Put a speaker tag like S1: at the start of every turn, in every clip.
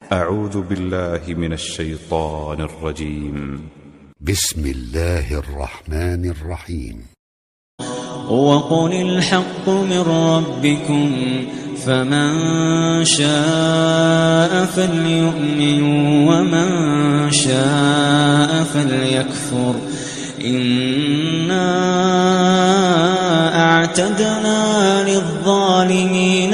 S1: أعوذ بالله من الشيطان الرجيم.
S2: بسم الله الرحمن الرحيم.
S3: وقل الحق من ربكم فمن شاء فليؤمن ومن شاء فليكفر إنا أعتدنا للظالمين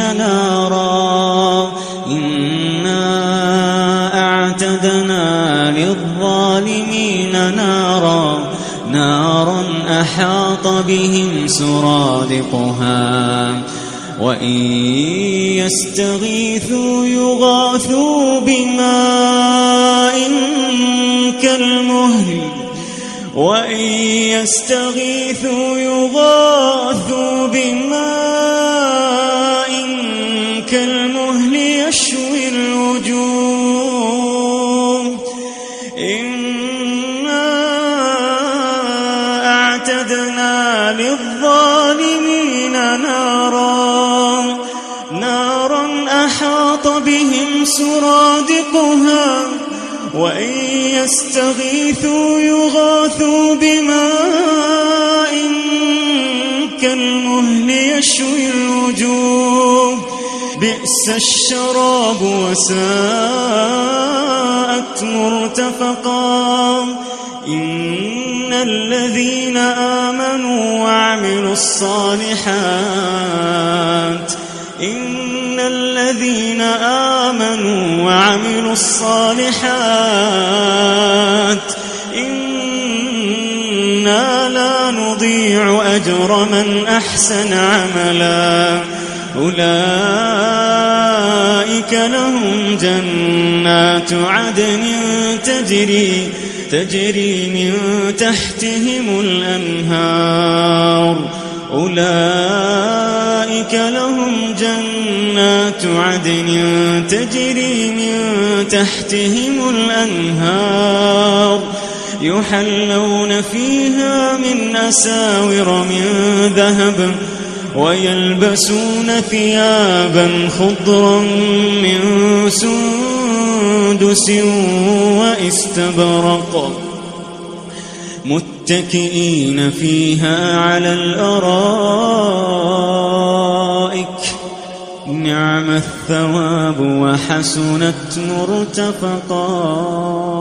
S3: نارا أحاط بهم سرادقها وإن يستغيثوا يغاثوا بماء كالمهل يشوي الوجوه إنا أعتدنا للظالمين نارا أحاط بهم سرادقها وإن يستغيثوا يغاثوا بماء كالمهل يشوي الوجوه بئس الشراب وساءت مرتفقا إن الذين آمنوا وعملوا الصالحات إنا لا نضيع أجر من أحسن عملا أولئك لهم جنات عدن تجري من تحتهم الأنهار يحلون فيها من أساور من ذهب ويلبسون ثيابا خضرا من سندس واستبرق متكئين فيها على الأرائك نعم الثواب وحسنت مرتفقا.